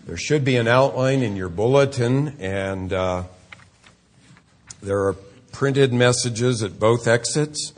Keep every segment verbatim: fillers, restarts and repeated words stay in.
There should be an outline in your bulletin, and uh, there are printed messages at both exits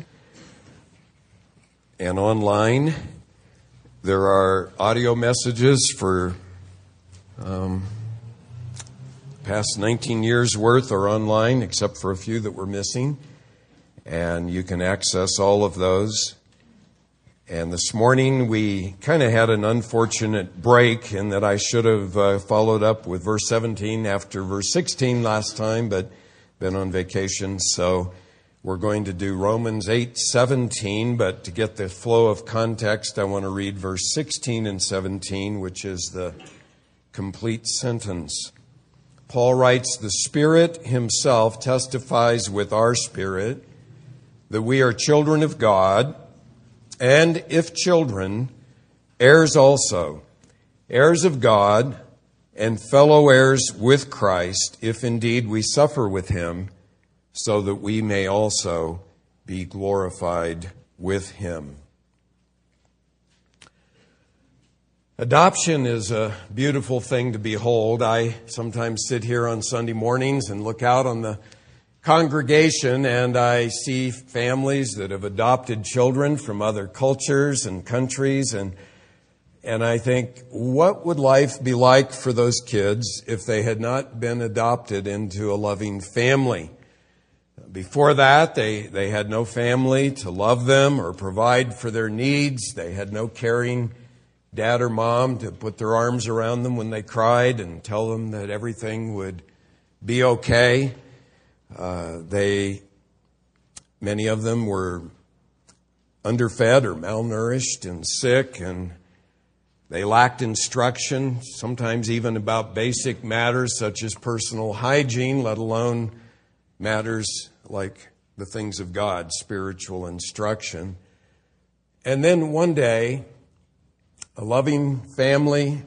and online. There are audio messages for um, past nineteen years worth are online, except for a few that were missing, and you can access all of those. And this morning we kind of had an unfortunate break in that I should have uh, followed up with verse seventeen after verse sixteen last time, but been on vacation. So we're going to do Romans eight seventeen, but to get the flow of context, I want to read verse sixteen and seventeen, which is the complete sentence. Paul writes, "The Spirit himself testifies with our spirit that we are children of God, and if children, heirs also, heirs of God, and fellow heirs with Christ, if indeed we suffer with him, so that we may also be glorified with him." Adoption is a beautiful thing to behold. I sometimes sit here on Sunday mornings and look out on the congregation, and I see families that have adopted children from other cultures and countries, and and I think, what would life be like for those kids if they had not been adopted into a loving family? Before that, they, they had no family to love them or provide for their needs. They had no caring dad or mom to put their arms around them when they cried and tell them that everything would be okay. Uh, they, many of them were underfed or malnourished and sick, and they lacked instruction, sometimes even about basic matters such as personal hygiene, let alone matters like the things of God, spiritual instruction. And then one day, a loving family,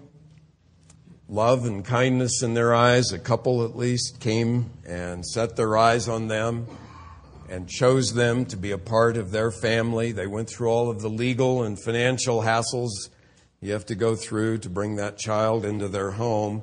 love and kindness in their eyes, a couple at least, came and set their eyes on them and chose them to be a part of their family. They went through all of the legal and financial hassles you have to go through to bring that child into their home.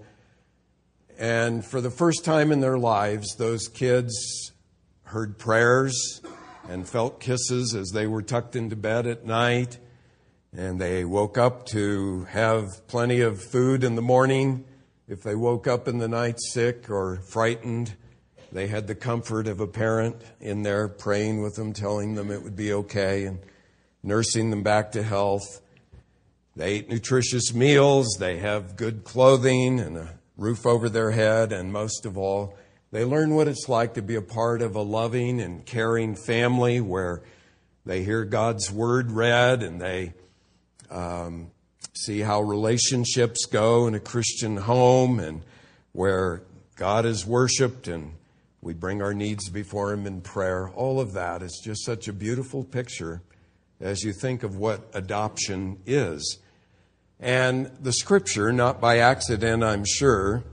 And for the first time in their lives, those kids heard prayers and felt kisses as they were tucked into bed at night. And they woke up to have plenty of food in the morning. If they woke up in the night sick or frightened, they had the comfort of a parent in there praying with them, telling them it would be okay and nursing them back to health. They ate nutritious meals. They have good clothing and a roof over their head. And most of all, they learn what it's like to be a part of a loving and caring family where they hear God's word read and they Um, see how relationships go in a Christian home and where God is worshiped and we bring our needs before him in prayer. All of that is just such a beautiful picture as you think of what adoption is. And the scripture, not by accident, I'm sure,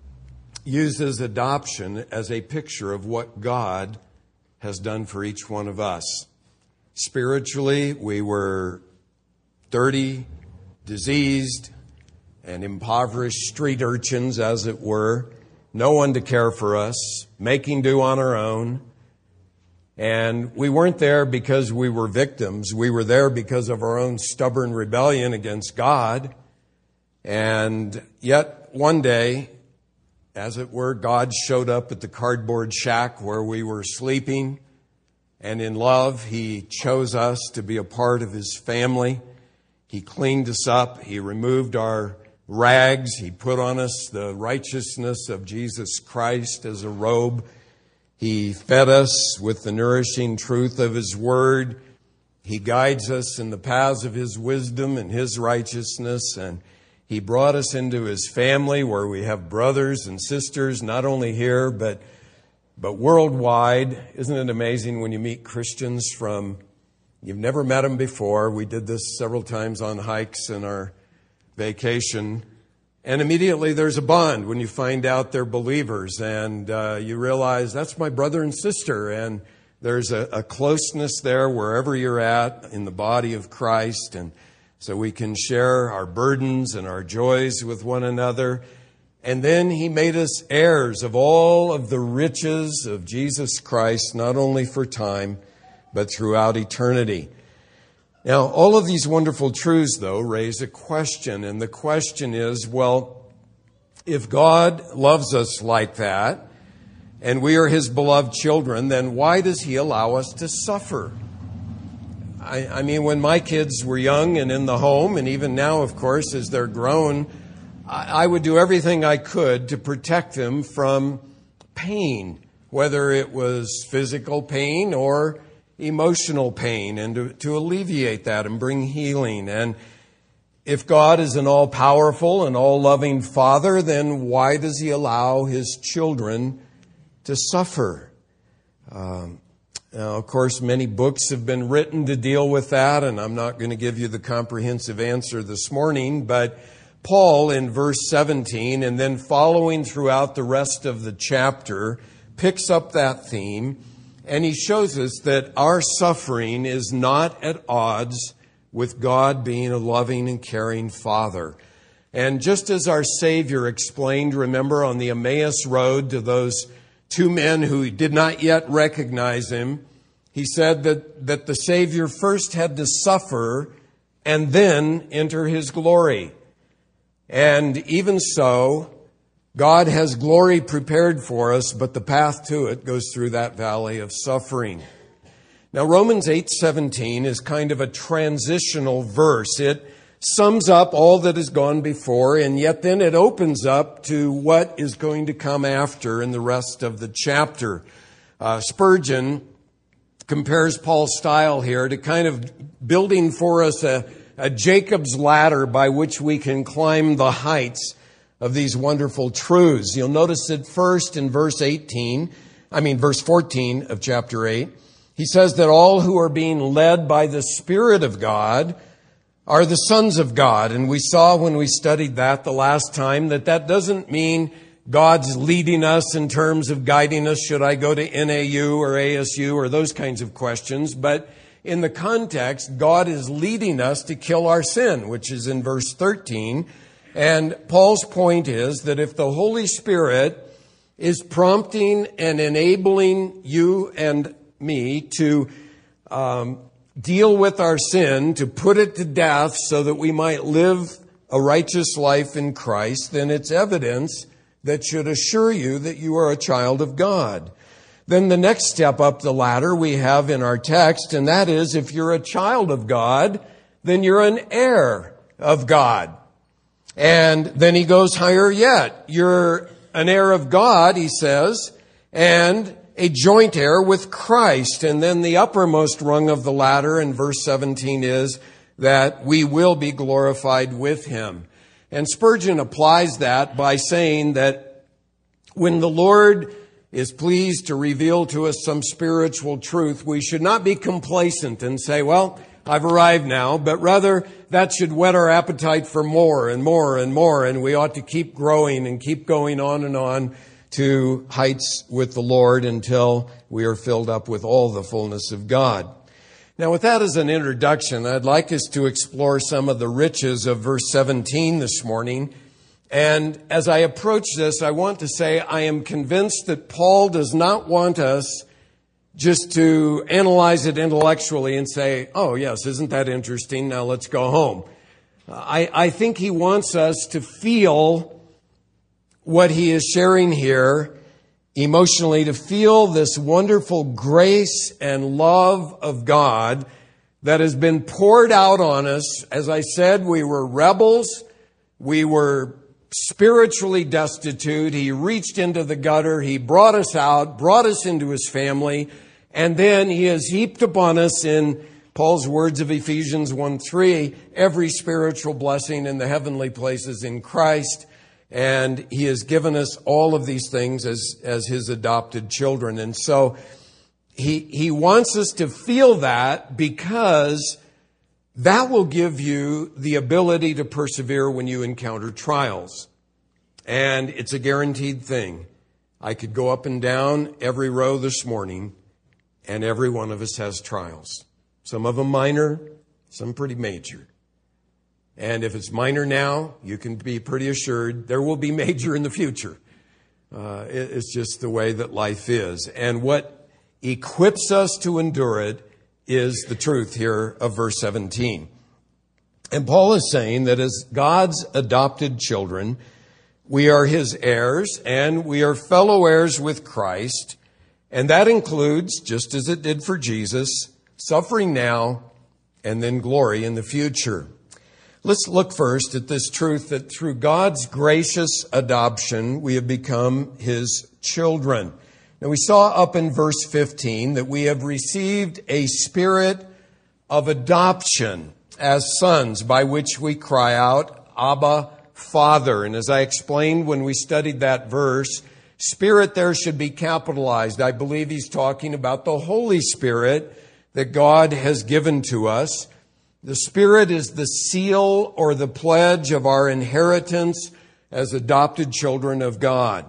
uses adoption as a picture of what God has done for each one of us. Spiritually, we were dirty, diseased, and impoverished street urchins, as it were. No one to care for us, making do on our own. And we weren't there because we were victims. We were there because of our own stubborn rebellion against God. And yet, one day, as it were, God showed up at the cardboard shack where we were sleeping. And in love, he chose us to be a part of his family. He cleaned us up. He removed our rags. He put on us the righteousness of Jesus Christ as a robe. He fed us with the nourishing truth of his word. He guides us in the paths of his wisdom and his righteousness. And he brought us into his family where we have brothers and sisters, not only here, but, but worldwide. Isn't it amazing when you meet Christians from You've never met them before. We did this several times on hikes in our vacation. And immediately there's a bond when you find out they're believers. And uh, you realize that's my brother and sister. And there's a, a closeness there wherever you're at in the body of Christ. And so we can share our burdens and our joys with one another. And then he made us heirs of all of the riches of Jesus Christ, not only for time, but throughout eternity. Now, all of these wonderful truths, though, raise a question. And the question is, well, if God loves us like that, and we are his beloved children, then why does he allow us to suffer? I, I mean, when my kids were young and in the home, and even now, of course, as they're grown, I, I would do everything I could to protect them from pain, whether it was physical pain or emotional pain, and to, to alleviate that and bring healing. And if God is an all-powerful and all-loving Father, then why does he allow his children to suffer? Um, now, of course, many books have been written to deal with that, and I'm not going to give you the comprehensive answer this morning, but Paul in verse seventeen, and then following throughout the rest of the chapter, picks up that theme, and he shows us that our suffering is not at odds with God being a loving and caring Father. And just as our Savior explained, remember, on the Emmaus Road to those two men who did not yet recognize him, he said that, that the Savior first had to suffer and then enter his glory. And even so, God has glory prepared for us, but the path to it goes through that valley of suffering. Now, Romans eight seventeen is kind of a transitional verse. It sums up all that has gone before, and yet then it opens up to what is going to come after in the rest of the chapter. Uh, Spurgeon compares Paul's style here to kind of building for us a, a Jacob's ladder by which we can climb the heights of these wonderful truths. You'll notice that first in verse eighteen, I mean verse fourteen of chapter eight, he says that all who are being led by the Spirit of God are the sons of God. And we saw when we studied that the last time that that doesn't mean God's leading us in terms of guiding us. Should I go to N A U or A S U or those kinds of questions? But in the context, God is leading us to kill our sin, which is in verse thirteen. And Paul's point is that if the Holy Spirit is prompting and enabling you and me to um, deal with our sin, to put it to death so that we might live a righteous life in Christ, then it's evidence that should assure you that you are a child of God. Then the next step up the ladder we have in our text, and that is if you're a child of God, then you're an heir of God. And then he goes higher yet. You're an heir of God, he says, and a joint heir with Christ. And then the uppermost rung of the ladder in verse seventeen is that we will be glorified with him. And Spurgeon applies that by saying that when the Lord is pleased to reveal to us some spiritual truth, we should not be complacent and say, well, I've arrived now, but rather that should whet our appetite for more and more and more, and we ought to keep growing and keep going on and on to heights with the Lord until we are filled up with all the fullness of God. Now, with that as an introduction, I'd like us to explore some of the riches of verse seventeen this morning. And as I approach this, I want to say I am convinced that Paul does not want us just to analyze it intellectually and say, oh, yes, isn't that interesting? Now let's go home. I, I think he wants us to feel what he is sharing here emotionally, to feel this wonderful grace and love of God that has been poured out on us. As I said, we were rebels. We were spiritually destitute. He reached into the gutter. He brought us out, brought us into his family. And then he has heaped upon us, in Paul's words of Ephesians one three, every spiritual blessing in the heavenly places in Christ. And he has given us all of these things as, as his adopted children. And so he, he wants us to feel that, because that will give you the ability to persevere when you encounter trials. And it's a guaranteed thing. I could go up and down every row this morning, and every one of us has trials. Some of them minor, some pretty major. And if it's minor now, you can be pretty assured there will be major in the future. Uh, it, it's just the way that life is. And what equips us to endure it is the truth here of verse seventeen. And Paul is saying that as God's adopted children, we are his heirs and we are fellow heirs with Christ. And that includes, just as it did for Jesus, suffering now and then glory in the future. Let's look first at this truth that through God's gracious adoption, we have become his children. Now, we saw up in verse fifteen that we have received a spirit of adoption as sons, by which we cry out, Abba, Father. And as I explained when we studied that verse, Spirit there should be capitalized. I believe he's talking about the Holy Spirit that God has given to us. The Spirit is the seal or the pledge of our inheritance as adopted children of God.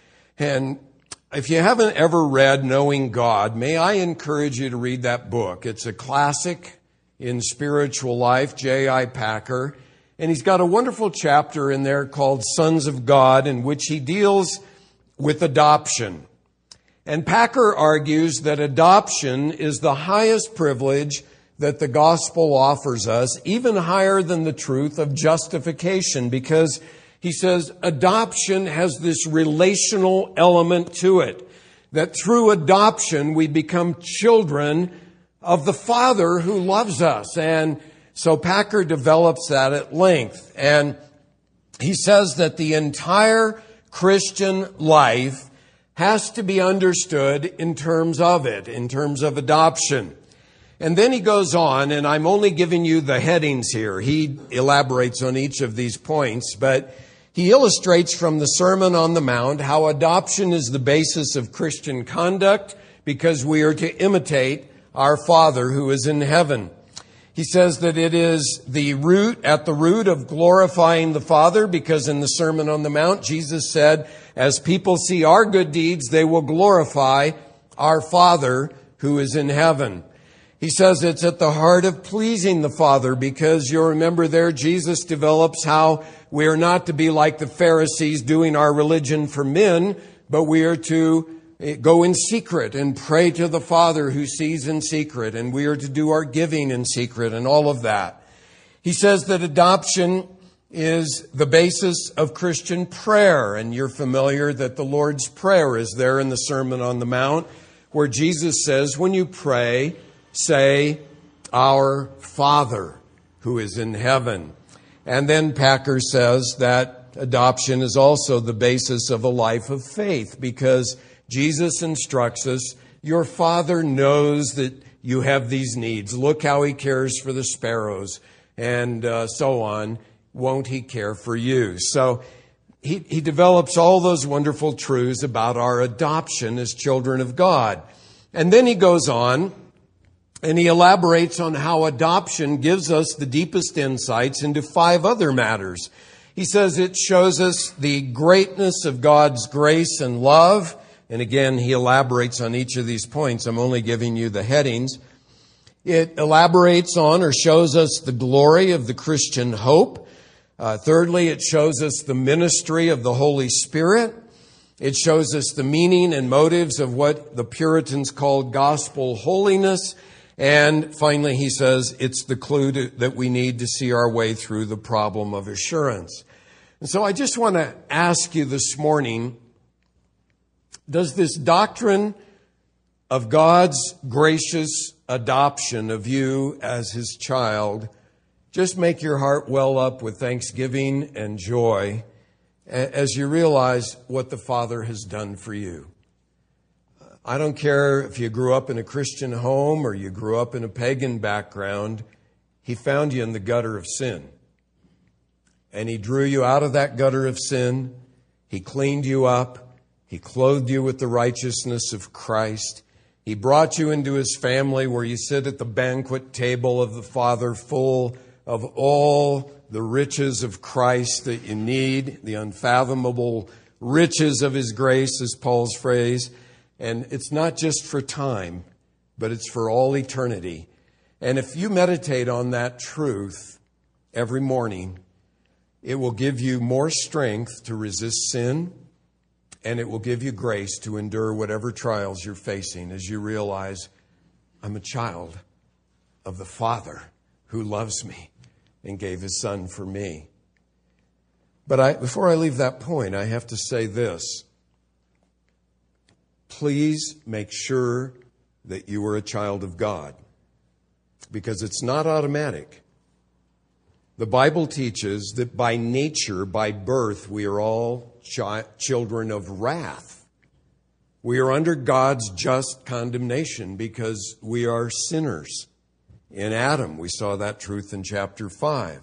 And if you haven't ever read Knowing God, may I encourage you to read that book. It's a classic in spiritual life, J I Packer. And he's got a wonderful chapter in there called Sons of God, in which he deals with adoption. And Packer argues that adoption is the highest privilege that the gospel offers us, even higher than the truth of justification, because he says adoption has this relational element to it, that through adoption we become children of the Father who loves us. And so Packer develops that at length. And he says that the entire Christian life has to be understood in terms of it, in terms of adoption. And then he goes on, and I'm only giving you the headings here. He elaborates on each of these points, but he illustrates from the Sermon on the Mount how adoption is the basis of Christian conduct, because we are to imitate our Father who is in heaven. He says that it is the root, at the root of glorifying the Father, because in the Sermon on the Mount, Jesus said, as people see our good deeds, they will glorify our Father who is in heaven. He says it's at the heart of pleasing the Father, because you'll remember there Jesus develops how we are not to be like the Pharisees doing our religion for men, but we are to go in secret and pray to the Father who sees in secret, and we are to do our giving in secret and all of that. He says that adoption is the basis of Christian prayer, and you're familiar that the Lord's Prayer is there in the Sermon on the Mount, where Jesus says, when you pray, say, Our Father who is in heaven. And then Packer says that adoption is also the basis of a life of faith, because Jesus instructs us, your Father knows that you have these needs. Look how he cares for the sparrows, and uh, so on. Won't he care for you? So he, he develops all those wonderful truths about our adoption as children of God. And then he goes on and he elaborates on how adoption gives us the deepest insights into five other matters. He says it shows us the greatness of God's grace and love. And again, he elaborates on each of these points. I'm only giving you the headings. It elaborates on or shows us the glory of the Christian hope. Uh, thirdly, it shows us the ministry of the Holy Spirit. It shows us the meaning and motives of what the Puritans called gospel holiness. And finally, he says it's the clue to, that we need to see our way through the problem of assurance. And so I just want to ask you this morning, does this doctrine of God's gracious adoption of you as his child just make your heart well up with thanksgiving and joy as you realize what the Father has done for you? I don't care if you grew up in a Christian home or you grew up in a pagan background, he found you in the gutter of sin. And he drew you out of that gutter of sin. He cleaned you up. He clothed you with the righteousness of Christ. He brought you into his family where you sit at the banquet table of the Father, full of all the riches of Christ that you need, the unfathomable riches of his grace, is Paul's phrase. And it's not just for time, but it's for all eternity. And if you meditate on that truth every morning, it will give you more strength to resist sin, and it will give you grace to endure whatever trials you're facing as you realize, I'm a child of the Father who loves me and gave His Son for me. But I, before I leave that point, I have to say this. Please make sure that you are a child of God, because it's not automatic. The Bible teaches that by nature, by birth, we are all chi- children of wrath. We are under God's just condemnation because we are sinners. In Adam, we saw that truth in chapter five.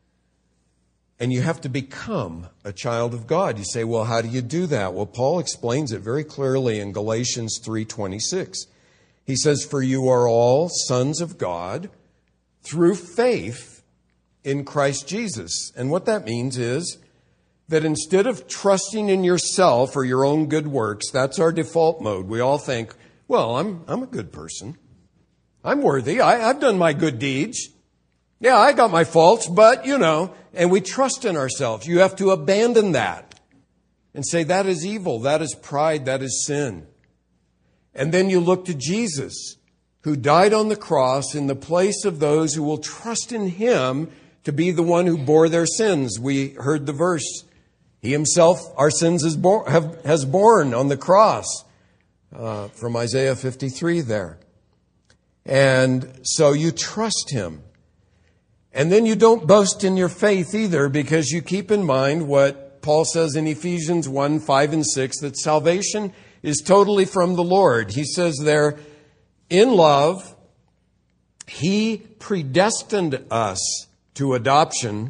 And you have to become a child of God. You say, well, how do you do that? Well, Paul explains it very clearly in Galatians three twenty-six. He says, for you are all sons of God through faith in Christ Jesus. And what that means is that instead of trusting in yourself or your own good works, that's our default mode. We all think, well, I'm I'm a good person. I'm worthy. I, I've done my good deeds. Yeah, I got my faults, but, you know, and we trust in ourselves. You have to abandon that and say that is evil, that is pride, that is sin. And then you look to Jesus, who died on the cross in the place of those who will trust in Him to be the one who bore their sins. We heard the verse. He Himself, our sins has, bore, have, has borne on the cross uh, from Isaiah fifty-three there. And so you trust Him. And then you don't boast in your faith either, because you keep in mind what Paul says in Ephesians one, five and six, that salvation is totally from the Lord. He says there, in love, He predestined us to adoption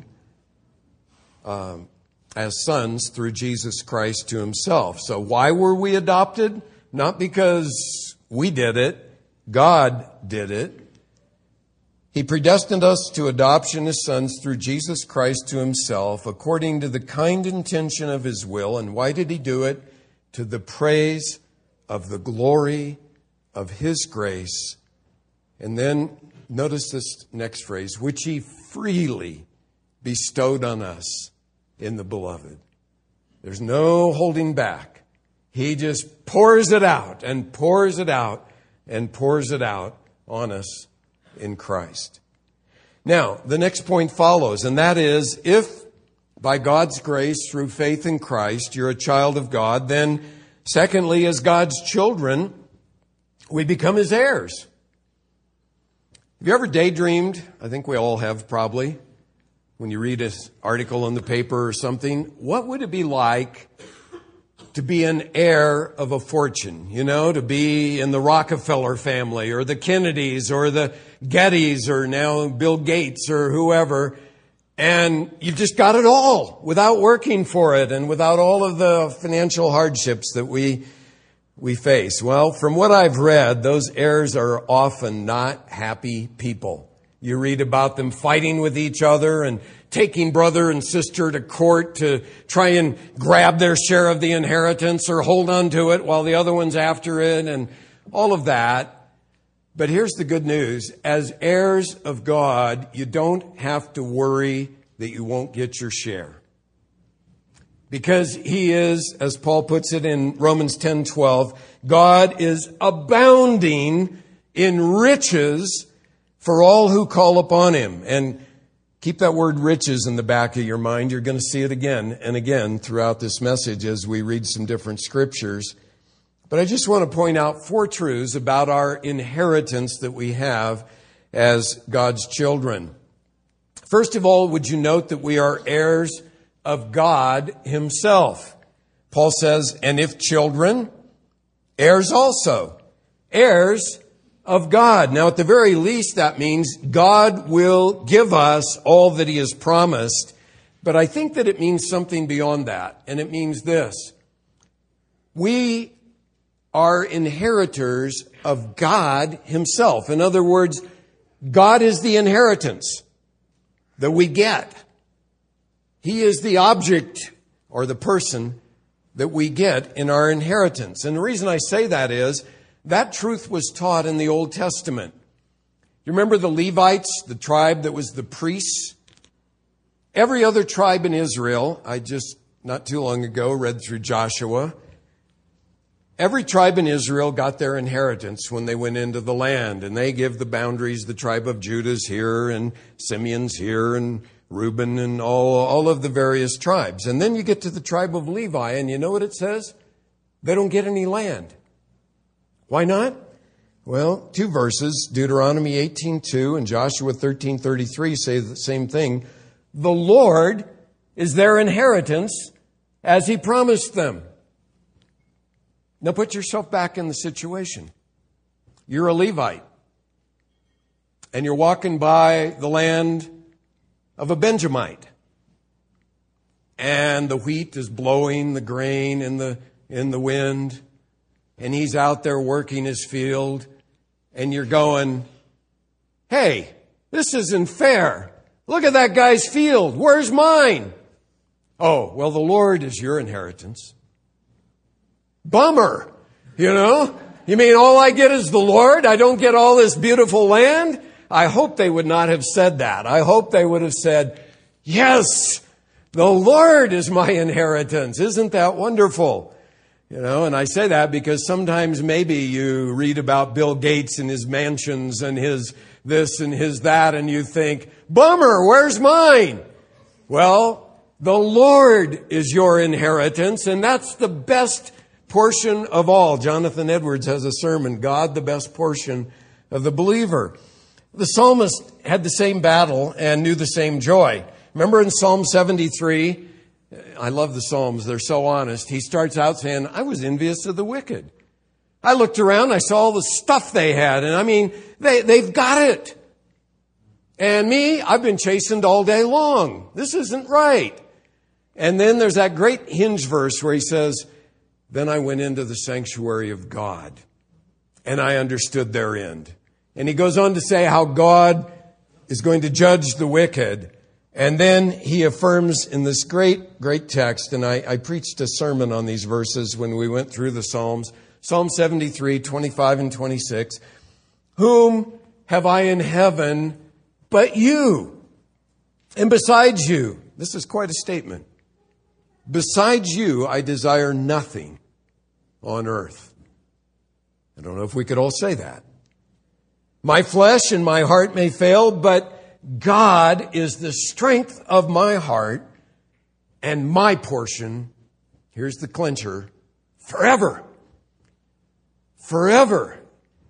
um, as sons through Jesus Christ to Himself. So why were we adopted? Not because we did it. God did it. He predestined us to adoption as sons through Jesus Christ to Himself, according to the kind intention of His will. And why did He do it? To the praise of the glory of His grace. And then notice this next phrase, which He freely bestowed on us in the Beloved. There's no holding back. He just pours it out and pours it out and pours it out on us in Christ. Now, the next point follows, and that is, if by God's grace through faith in Christ you're a child of God, then secondly, as God's children, we become His heirs. Have you ever daydreamed? I think we all have probably. When you read an article in the paper or something, what would it be like to be an heir of a fortune, you know, to be in the Rockefeller family or the Kennedys or the Gettys or now Bill Gates or whoever, and you just got it all without working for it and without all of the financial hardships that we we face. Well, from what I've read, those heirs are often not happy people. You read about them fighting with each other and taking brother and sister to court to try and grab their share of the inheritance or hold on to it while the other one's after it and all of that. But here's the good news. As heirs of God, you don't have to worry that you won't get your share. Because He is, as Paul puts it in Romans ten twelve, God is abounding in riches for all who call upon Him. And keep that word riches in the back of your mind. You're going to see it again and again throughout this message as we read some different scriptures. But I just want to point out four truths about our inheritance that we have as God's children. First of all, would you note that we are heirs of God Himself? Paul says, and if children, heirs also. Heirs of God. Now, at the very least, that means God will give us all that He has promised. But I think that it means something beyond that. And it means this. We are inheritors of God Himself. In other words, God is the inheritance that we get. He is the object or the person that we get in our inheritance. And the reason I say that is, that truth was taught in the Old Testament. You remember the Levites, the tribe that was the priests? Every other tribe in Israel, I just not too long ago read through Joshua. Every tribe in Israel got their inheritance when they went into the land, and they give the boundaries. The tribe of Judah's here, and Simeon's here, and Reuben, and all, all of the various tribes. And then you get to the tribe of Levi, and you know what it says? They don't get any land. Why not? Well, two verses, Deuteronomy eighteen two and Joshua thirteen thirty-three say the same thing. The Lord is their inheritance as He promised them. Now put yourself back in the situation. You're a Levite, and you're walking by the land of a Benjamite, and the wheat is blowing the grain in the in the wind, and he's out there working his field, and you're going, hey, this isn't fair. Look at that guy's field. Where's mine? Oh, well, the Lord is your inheritance. Bummer, you know? You mean all I get is the Lord? I don't get all this beautiful land? I hope they would not have said that. I hope they would have said, yes, the Lord is my inheritance. Isn't that wonderful? You know, and I say that because sometimes maybe you read about Bill Gates and his mansions and his this and his that, and you think, bummer, where's mine? Well, the Lord is your inheritance, and that's the best portion of all. Jonathan Edwards has a sermon, God, the best portion of the believer. The psalmist had the same battle and knew the same joy. Remember in Psalm seventy-three, I love the Psalms, they're so honest. He starts out saying, I was envious of the wicked. I looked around, I saw all the stuff they had, and I mean, they, they've got it. And me, I've been chastened all day long. This isn't right. And then there's that great hinge verse where he says, then I went into the sanctuary of God, and I understood their end. And he goes on to say how God is going to judge the wicked. And then he affirms in this great, great text, and I, I preached a sermon on these verses when we went through the Psalms, Psalm seventy-three, twenty-five and twenty-six, whom have I in heaven but you? And besides you, this is quite a statement, besides you I desire nothing on earth. I don't know if we could all say that. My flesh and my heart may fail, but God is the strength of my heart and my portion. Here's the clincher. Forever. Forever.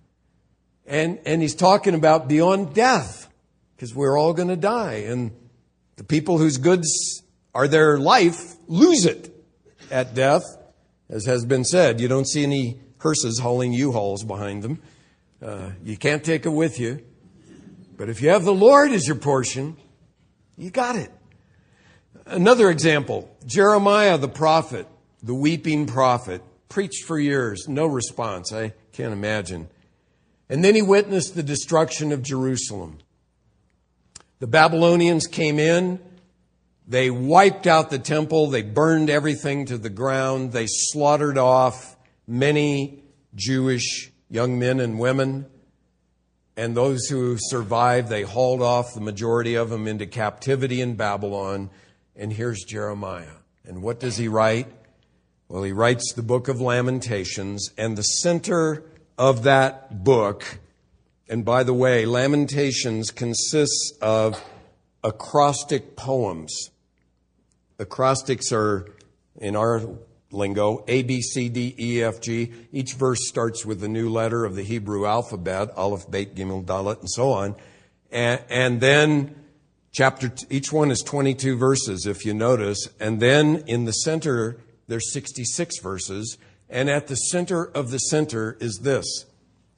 And, and he's talking about beyond death, because we're all going to die. And the people whose goods are their life lose it at death, as has been said. You don't see any hearses hauling U-Hauls behind them. Uh, you can't take it with you. But if you have the Lord as your portion, you got it. Another example, Jeremiah the prophet, the weeping prophet, preached for years, no response, I can't imagine. And then he witnessed the destruction of Jerusalem. The Babylonians came in, they wiped out the temple, they burned everything to the ground, they slaughtered off many Jewish young men and women. And those who survived, they hauled off the majority of them into captivity in Babylon. And here's Jeremiah. And what does he write? Well, he writes the book of Lamentations. And the center of that book, and by the way, Lamentations consists of acrostic poems. Acrostics are, in our lingo, A, B, C, D, E, F, G. Each verse starts with a new letter of the Hebrew alphabet, Aleph, Bet, Gimel, Dalet, and so on. And, and then chapter, each one is twenty-two verses, if you notice. And then in the center, there's sixty-six verses. And at the center of the center is this.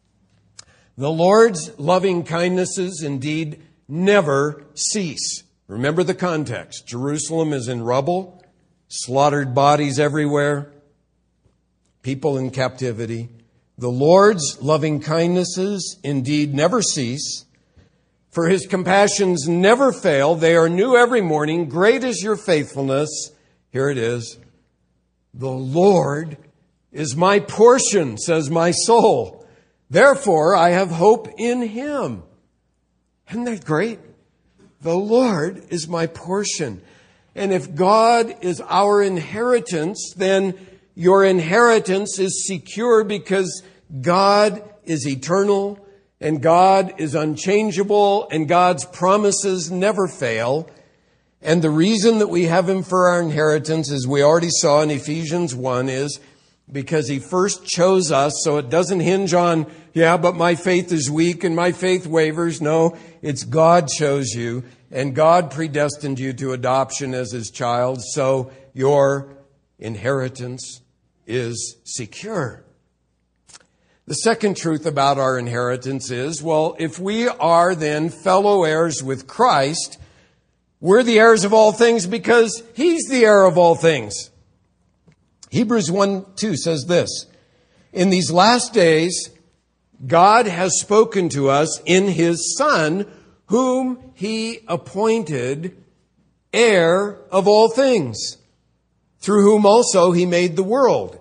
The Lord's loving kindnesses indeed never cease. Remember the context. Jerusalem is in rubble. Slaughtered bodies everywhere, people in captivity. The Lord's loving kindnesses indeed never cease, for his compassions never fail. They are new every morning. Great is your faithfulness. Here it is. The Lord is my portion, says my soul. Therefore, I have hope in him. Isn't that great? the Lord is my portion. And if God is our inheritance, then your inheritance is secure because God is eternal and God is unchangeable and God's promises never fail. And the reason that we have Him for our inheritance, as we already saw in Ephesians one, is because He first chose us, so it doesn't hinge on, yeah, but my faith is weak and my faith wavers. No, it's God chose you and God predestined you to adoption as His child, so your inheritance is secure. The second truth about our inheritance is, well, if we are then fellow heirs with Christ, we're the heirs of all things because He's the heir of all things. Hebrews one two says this, in these last days, God has spoken to us in His Son, whom He appointed heir of all things, through whom also He made the world.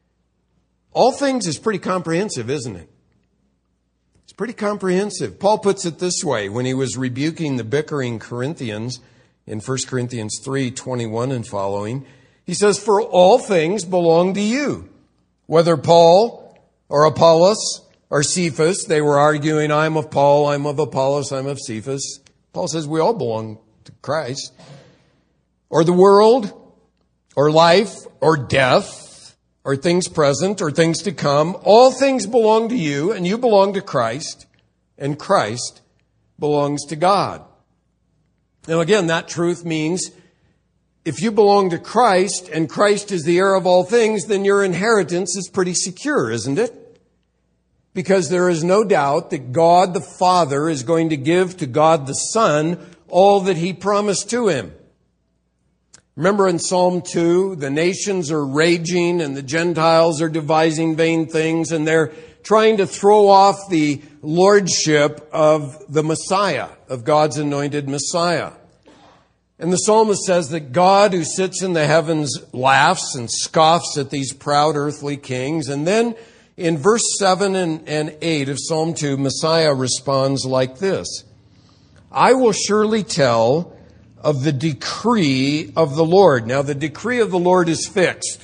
All things is pretty comprehensive, isn't it? It's pretty comprehensive. Paul puts it this way when he was rebuking the bickering Corinthians in First Corinthians three twenty-one and following. He says, for all things belong to you, whether Paul or Apollos or Cephas. They were arguing, I'm of Paul, I'm of Apollos, I'm of Cephas. Paul says we all belong to Christ. Or the world, or life, or death, or things present, or things to come. All things belong to you, and you belong to Christ, and Christ belongs to God. Now again, that truth means if you belong to Christ, and Christ is the heir of all things, then your inheritance is pretty secure, isn't it? Because there is no doubt that God the Father is going to give to God the Son all that He promised to Him. Remember in Psalm two, the nations are raging and the Gentiles are devising vain things and they're trying to throw off the lordship of the Messiah, of God's anointed Messiah. And the psalmist says that God who sits in the heavens laughs and scoffs at these proud earthly kings. And then in verse seven and eight of Psalm two, Messiah responds like this, I will surely tell of the decree of the Lord. Now, the decree of the Lord is fixed.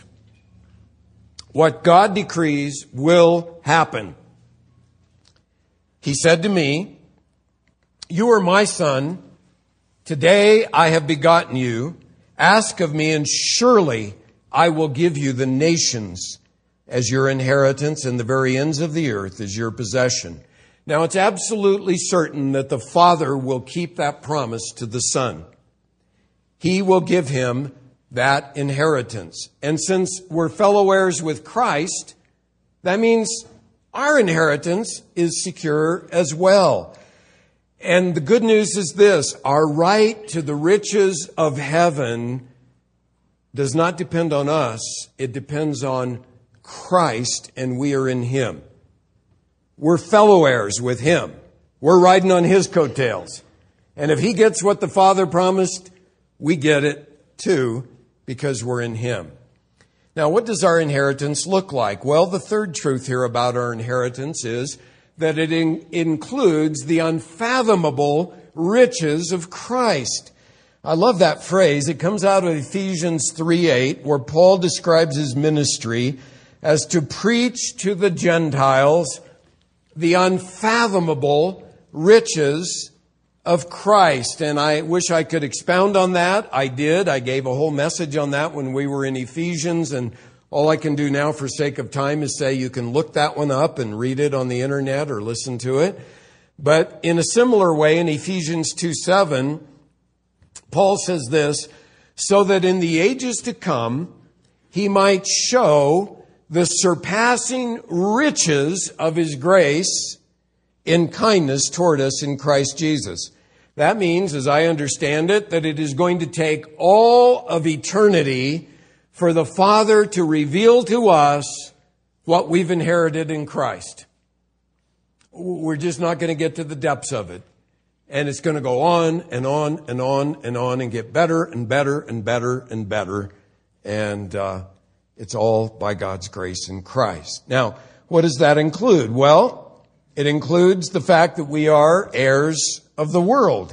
What God decrees will happen. He said to me, you are my son. Today I have begotten you. Ask of me, and surely I will give you the nations as your inheritance and the very ends of the earth as your possession. Now, it's absolutely certain that the Father will keep that promise to the Son. He will give him that inheritance. And since we're fellow heirs with Christ, that means our inheritance is secure as well. And the good news is this, our right to the riches of heaven does not depend on us. It depends on Christ, and we are in Him. We're fellow heirs with Him. We're riding on His coattails. And if He gets what the Father promised, we get it too, because we're in Him. Now, what does our inheritance look like? Well, the third truth here about our inheritance is that it in- includes the unfathomable riches of Christ. I love that phrase. It comes out of Ephesians three eight, where Paul describes his ministry as to preach to the Gentiles the unfathomable riches of Christ. And I wish I could expound on that. I did. I gave a whole message on that when we were in Ephesians, and all I can do now for sake of time is say you can look that one up and read it on the internet or listen to it. But in a similar way, in Ephesians two seven, Paul says this, so that in the ages to come, He might show the surpassing riches of His grace in kindness toward us in Christ Jesus. That means, as I understand it, that it is going to take all of eternity for the Father to reveal to us what we've inherited in Christ. We're just not going to get to the depths of it. And it's going to go on and on and on and on and get better and better and better and better. And uh, it's all by God's grace in Christ. Now, what does that include? Well, it includes the fact that we are heirs of the world.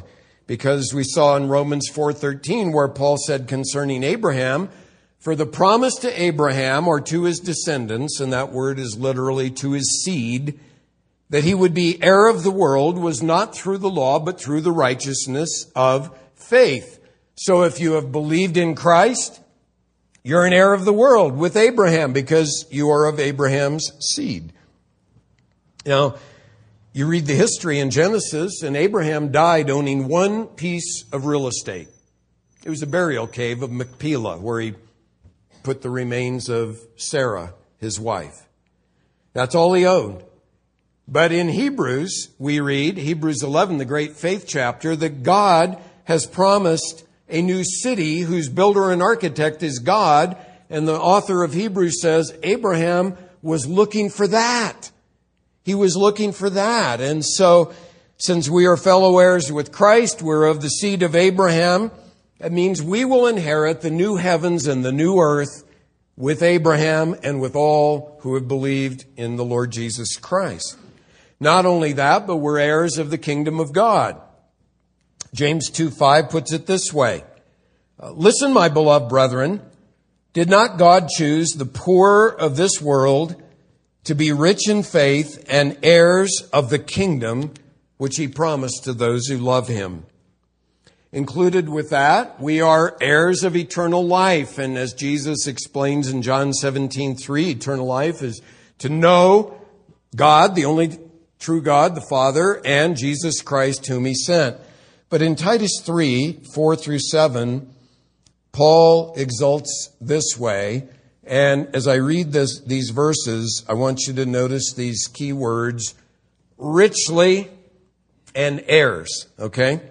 Because we saw in Romans four thirteen where Paul said concerning Abraham, for the promise to Abraham or to his descendants, and that word is literally to his seed, that he would be heir of the world was not through the law, but through the righteousness of faith. So if you have believed in Christ, you're an heir of the world with Abraham because you are of Abraham's seed. Now, you read the history in Genesis, and Abraham died owning one piece of real estate. It was a burial cave of Machpelah, where he put the remains of Sarah, his wife. That's all he owned. But in Hebrews, we read, Hebrews eleven, the great faith chapter, that God has promised a new city whose builder and architect is God. And the author of Hebrews says Abraham was looking for that. He was looking for that. And so, since we are fellow heirs with Christ, we're of the seed of Abraham. That means we will inherit the new heavens and the new earth with Abraham and with all who have believed in the Lord Jesus Christ. Not only that, but we're heirs of the kingdom of God. James two five puts it this way. Listen, my beloved brethren, did not God choose the poor of this world to be rich in faith and heirs of the kingdom which he promised to those who love him? Included with that, we are heirs of eternal life. And as Jesus explains in John seventeen three, eternal life is to know God, the only true God, the Father, and Jesus Christ whom he sent. But in Titus three, four through seven, Paul exalts this way. And as I read this, these verses, I want you to notice these key words, richly and heirs, okay?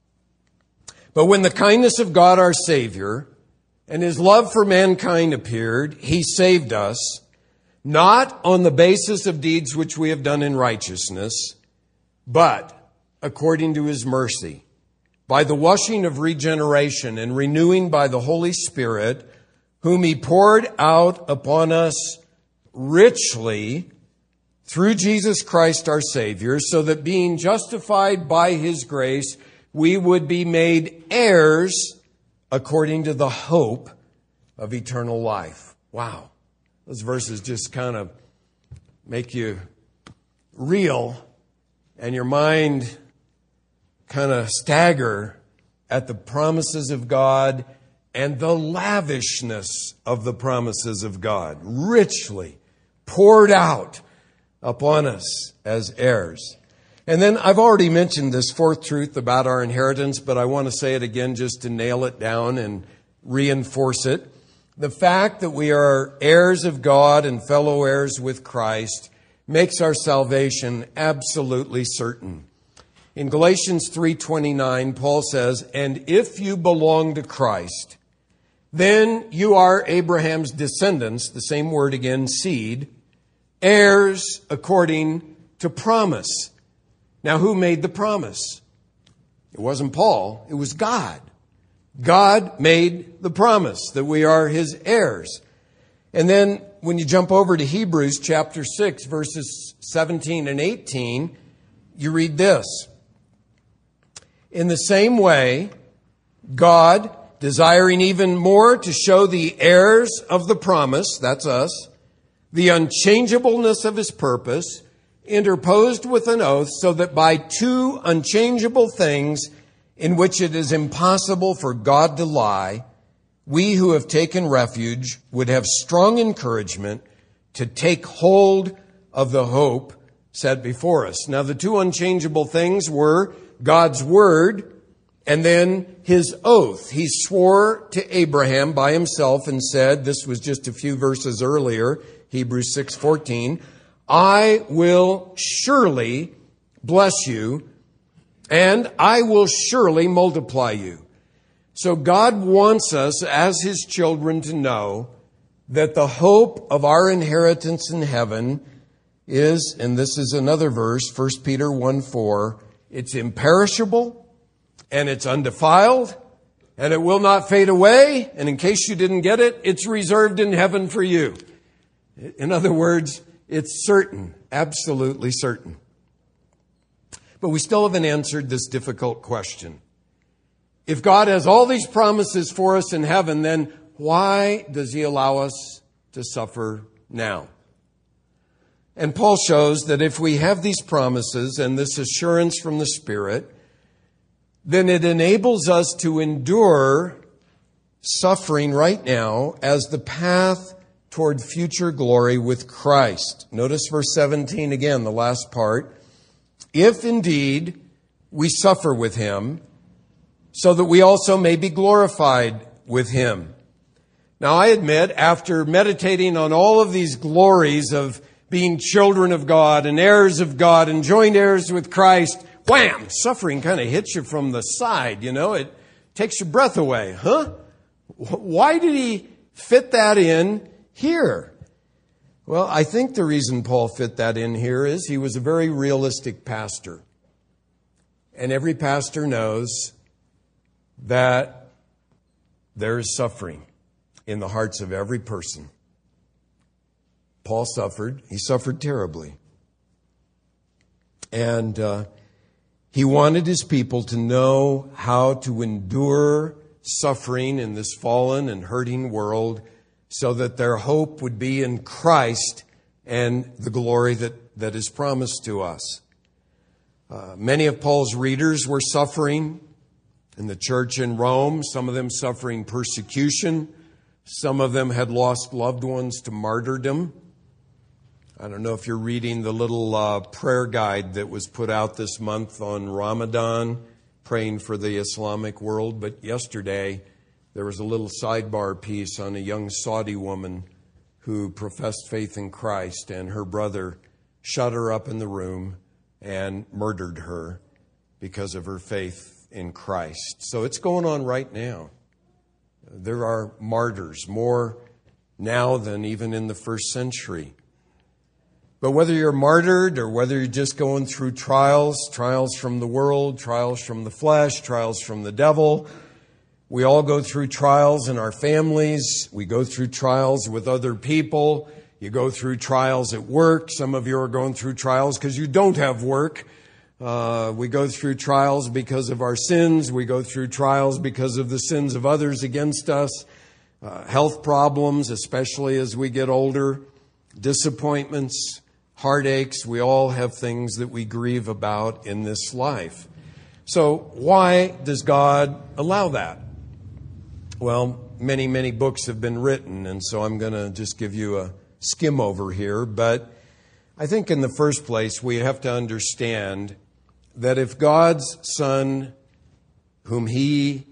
But when the kindness of God our Savior and his love for mankind appeared, he saved us, not on the basis of deeds which we have done in righteousness, but according to his mercy, by the washing of regeneration and renewing by the Holy Spirit, whom he poured out upon us richly through Jesus Christ our Savior, so that being justified by his grace, we would be made heirs according to the hope of eternal life. Wow. Those verses just kind of make you reel and your mind kind of stagger at the promises of God and the lavishness of the promises of God, richly poured out upon us as heirs. And then I've already mentioned this fourth truth about our inheritance, but I want to say it again just to nail it down and reinforce it. The fact that we are heirs of God and fellow heirs with Christ makes our salvation absolutely certain. In Galatians three twenty-nine, Paul says, "And if you belong to Christ, then you are Abraham's descendants," the same word again, seed, heirs according to promise. Now, who made the promise? It wasn't Paul, it was God. God made the promise that we are his heirs. And then when you jump over to Hebrews chapter six, verses seventeen and eighteen, you read this. In the same way, God, desiring even more to show the heirs of the promise, that's us, the unchangeableness of his purpose, interposed with an oath, so that by two unchangeable things in which it is impossible for God to lie, we who have taken refuge would have strong encouragement to take hold of the hope set before us. Now, the two unchangeable things were God's word and then his oath. He swore to Abraham by himself and said, this was just a few verses earlier, Hebrews six fourteen, I will surely bless you, and I will surely multiply you. So God wants us as his children to know that the hope of our inheritance in heaven is, and this is another verse, First Peter one four, it's imperishable and it's undefiled and it will not fade away. And in case you didn't get it, it's reserved in heaven for you. In other words, it's certain, absolutely certain. But we still haven't answered this difficult question. If God has all these promises for us in heaven, then why does he allow us to suffer now? And Paul shows that if we have these promises and this assurance from the Spirit, then it enables us to endure suffering right now as the path toward future glory with Christ. Notice verse seventeen again, the last part. If indeed we suffer with him, so that we also may be glorified with him. Now I admit, after meditating on all of these glories of being children of God and heirs of God and joint heirs with Christ, wham, suffering kind of hits you from the side, you know, it takes your breath away. Huh? Why did he fit that in here? Well, I think the reason Paul fit that in here is he was a very realistic pastor. And every pastor knows that there is suffering in the hearts of every person. Paul suffered. He suffered terribly. And uh, he wanted his people to know how to endure suffering in this fallen and hurting world so that their hope would be in Christ and the glory that, that is promised to us. Uh, many of Paul's readers were suffering in the church in Rome, some of them suffering persecution. Some of them had lost loved ones to martyrdom. I don't know if you're reading the little uh, prayer guide that was put out this month on Ramadan, praying for the Islamic world. But yesterday, there was a little sidebar piece on a young Saudi woman who professed faith in Christ, and her brother shut her up in the room and murdered her because of her faith in Christ. So it's going on right now. There are martyrs, more now than even in the first century. But whether you're martyred or whether you're just going through trials, trials from the world, trials from the flesh, trials from the devil, we all go through trials in our families. We go through trials with other people. You go through trials at work. Some of you are going through trials because you don't have work. Uh, we go through trials because of our sins. We go through trials because of the sins of others against us. Uh, health problems, especially as we get older. Disappointments, heartaches. We all have things that we grieve about in this life. So why does God allow that? Well, many, many books have been written, and so I'm going to just give you a skim over here. But I think in the first place, we have to understand that if God's Son, whom he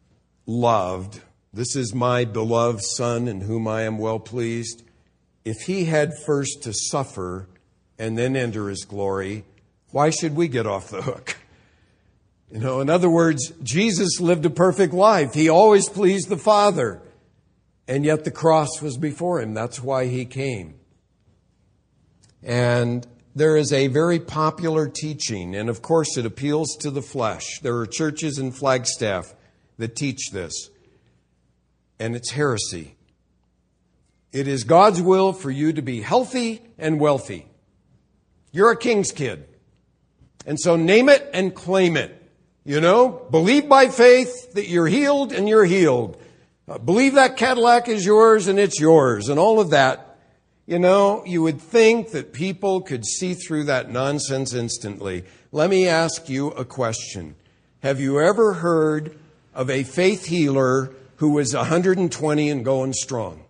loved, this is my beloved Son in whom I am well pleased, if he had first to suffer and then enter his glory, why should we get off the hook? You know, in other words, Jesus lived a perfect life. He always pleased the Father. And yet the cross was before him. That's why he came. And there is a very popular teaching, and of course it appeals to the flesh. There are churches in Flagstaff that teach this, and it's heresy. It is God's will for you to be healthy and wealthy. You're a king's kid. And so name it and claim it. You know, believe by faith that you're healed and you're healed. Uh, believe that Cadillac is yours and it's yours and all of that. You know, you would think that people could see through that nonsense instantly. Let me ask you a question. Have you ever heard of a faith healer who was one hundred twenty and going strong?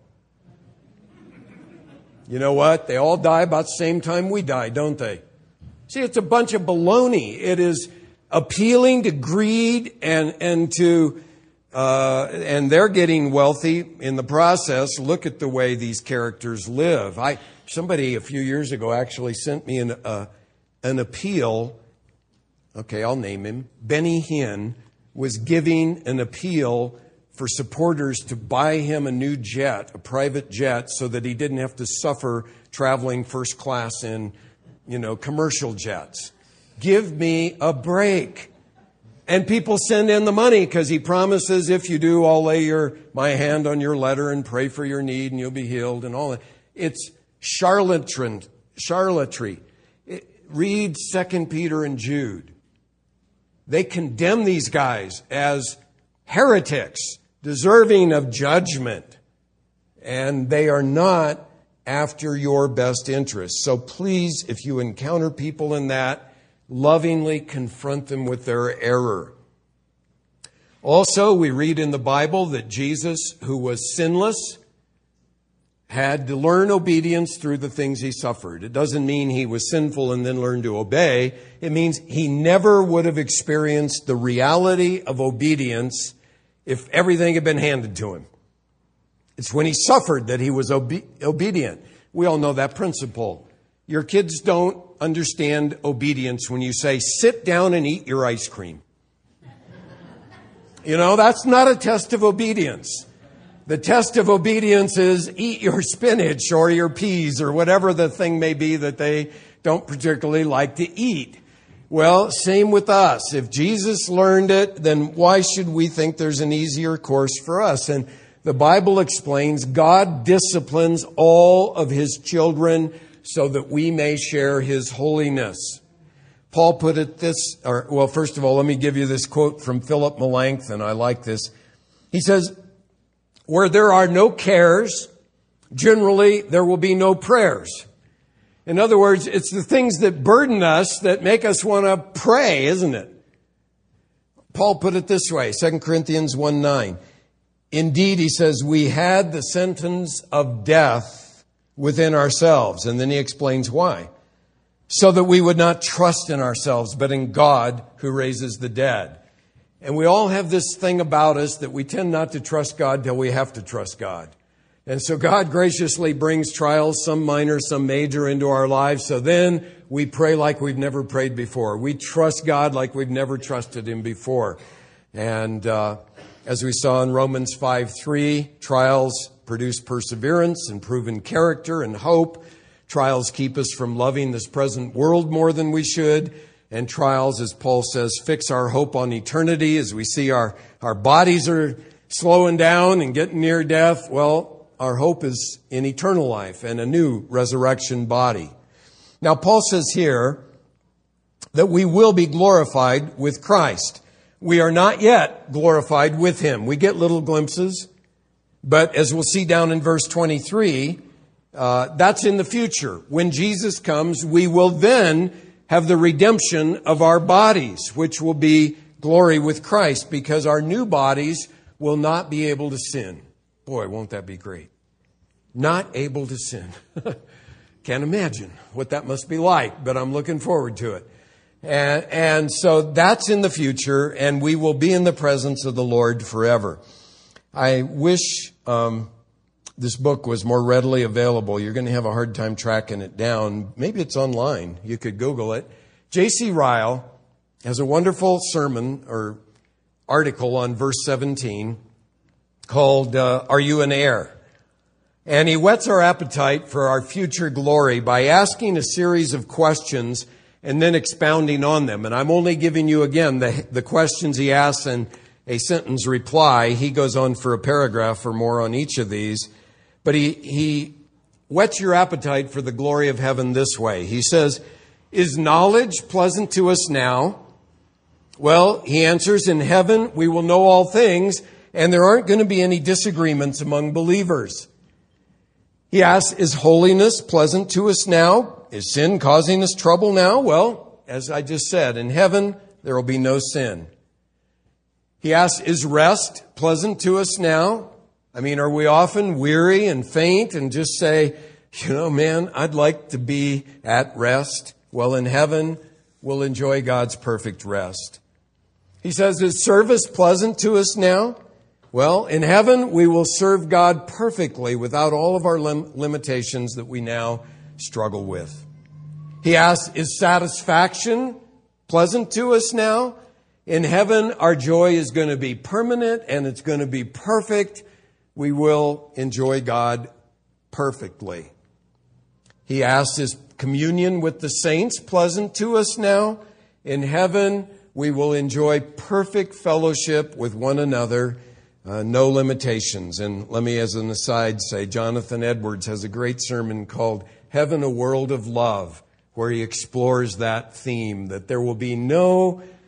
You know what? They all die about the same time we die, don't they? See, it's a bunch of baloney. It is appealing to greed and, and to... Uh, and they're getting wealthy in the process. Look at the way these characters live. I somebody a few years ago actually sent me an uh, an appeal. Okay, I'll name him. Benny Hinn was giving an appeal for supporters to buy him a new jet, a private jet, so that he didn't have to suffer traveling first class in, you know, commercial jets. Give me a break. And people send in the money because he promises, if you do, I'll lay your my hand on your letter and pray for your need and you'll be healed and all that. It's charlatan, charlatry. It, read Second Peter and Jude. They condemn these guys as heretics, deserving of judgment. And they are not after your best interest. So please, if you encounter people in that, lovingly confront them with their error. Also, we read in the Bible that Jesus, who was sinless, had to learn obedience through the things he suffered. It doesn't mean he was sinful and then learned to obey. It means he never would have experienced the reality of obedience if everything had been handed to him. It's when he suffered that he was obe- obedient. We all know that principle. Your kids don't understand obedience when you say, sit down and eat your ice cream. You know, that's not a test of obedience. The test of obedience is eat your spinach or your peas or whatever the thing may be that they don't particularly like to eat. Well, same with us. If Jesus learned it, then why should we think there's an easier course for us? And the Bible explains God disciplines all of his children so that we may share his holiness. Paul put it this, or, well, first of all, let me give you this quote from Philip Melanchthon. I like this. He says, where there are no cares, generally there will be no prayers. In other words, it's the things that burden us that make us want to pray, isn't it? Paul put it this way, Second Corinthians one nine. Indeed, he says, we had the sentence of death within ourselves. And then he explains why. So that we would not trust in ourselves, but in God who raises the dead. And we all have this thing about us that we tend not to trust God till we have to trust God. And so God graciously brings trials, some minor, some major, into our lives. So then we pray like we've never prayed before. We trust God like we've never trusted him before. And uh, as we saw in Romans five three, trials produce perseverance and proven character and hope. Trials keep us from loving this present world more than we should. And trials, as Paul says, fix our hope on eternity. As we see our, our bodies are slowing down and getting near death, well, our hope is in eternal life and a new resurrection body. Now, Paul says here that we will be glorified with Christ. We are not yet glorified with him. We get little glimpses, but as we'll see down in verse twenty-three, uh, that's in the future. When Jesus comes, we will then have the redemption of our bodies, which will be glory with Christ, because our new bodies will not be able to sin. Boy, won't that be great? Not able to sin. Can't imagine what that must be like, but I'm looking forward to it. And, and so that's in the future, and we will be in the presence of the Lord forever. I wish um, this book was more readily available. You're going to have a hard time tracking it down. Maybe it's online. You could Google it. J C Ryle has a wonderful sermon or article on verse seventeen called uh, Are You an Heir? And he whets our appetite for our future glory by asking a series of questions and then expounding on them. And I'm only giving you, again, the, the questions he asks and a sentence reply. He goes on for a paragraph or more on each of these. But he, he whets your appetite for the glory of heaven this way. He says, is knowledge pleasant to us now? Well, he answers, in heaven we will know all things, and there aren't going to be any disagreements among believers. He asks, is holiness pleasant to us now? Is sin causing us trouble now? Well, as I just said, in heaven there will be no sin. He asks, is rest pleasant to us now? I mean, are we often weary and faint and just say, you know, man, I'd like to be at rest? Well, in heaven, we'll enjoy God's perfect rest. He says, is service pleasant to us now? Well, in heaven, we will serve God perfectly without all of our lim- limitations that we now struggle with. He asks, is satisfaction pleasant to us now? In heaven, our joy is going to be permanent and it's going to be perfect. We will enjoy God perfectly. He asks, is communion with the saints pleasant to us now? In heaven, we will enjoy perfect fellowship with one another. Uh, no limitations. And let me, as an aside, say Jonathan Edwards has a great sermon called Heaven, a World of Love, where he explores that theme, that there will be no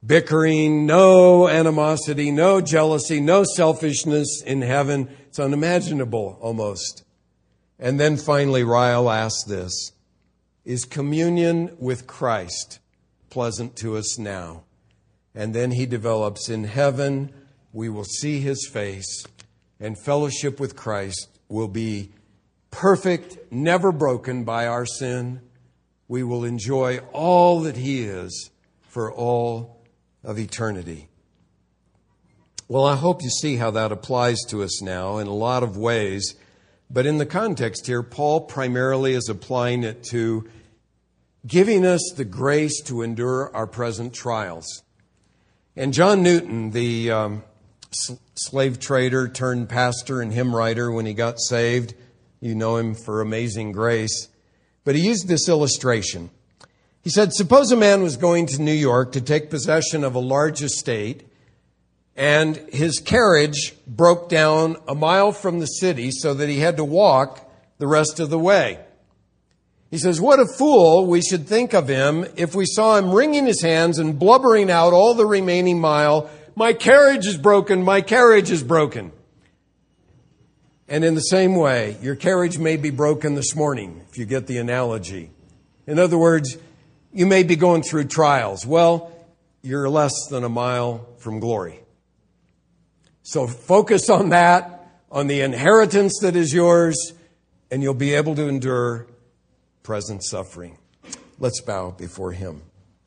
bickering, no animosity, no jealousy, no selfishness in heaven. It's unimaginable almost. And then finally, Ryle asks this: is communion with Christ pleasant to us now? And then he develops, in heaven we will see his face, and fellowship with Christ will be perfect, never broken by our sin. We will enjoy all that he is for all of eternity. Well, I hope you see how that applies to us now in a lot of ways. But in the context here, Paul primarily is applying it to giving us the grace to endure our present trials. And John Newton, the um, slave trader turned pastor and hymn writer, when he got saved, you know him for Amazing Grace, but he used this illustration. He said, suppose a man was going to New York to take possession of a large estate, and his carriage broke down a mile from the city so that he had to walk the rest of the way. He says, what a fool we should think of him if we saw him wringing his hands and blubbering out all the remaining mile, my carriage is broken, my carriage is broken. And in the same way, your carriage may be broken this morning, if you get the analogy. In other words, you may be going through trials. Well, you're less than a mile from glory. So focus on that, on the inheritance that is yours, and you'll be able to endure present suffering. Let's bow before him.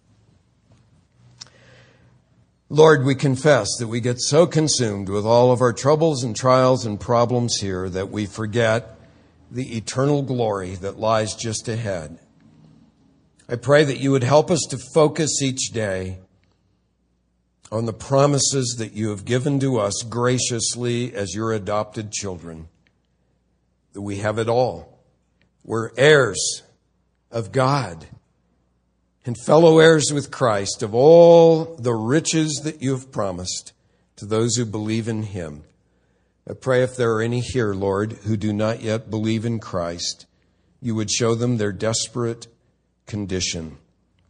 Lord, we confess that we get so consumed with all of our troubles and trials and problems here that we forget the eternal glory that lies just ahead. I pray that you would help us to focus each day on the promises that you have given to us graciously as your adopted children, that we have it all. We're heirs of God and fellow heirs with Christ of all the riches that you have promised to those who believe in him. I pray if there are any here, Lord, who do not yet believe in Christ, you would show them their desperate condition.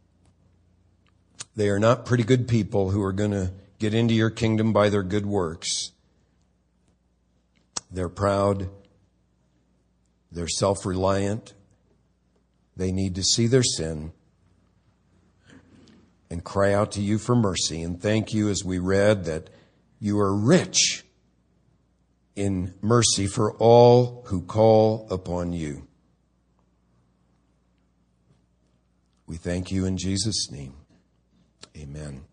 They are not pretty good people who are going to get into your kingdom by their good works. They're proud. They're self-reliant. They need to see their sin and cry out to you for mercy. And thank you, as we read, that you are rich in mercy for all who call upon you. We thank you in Jesus' name. Amen.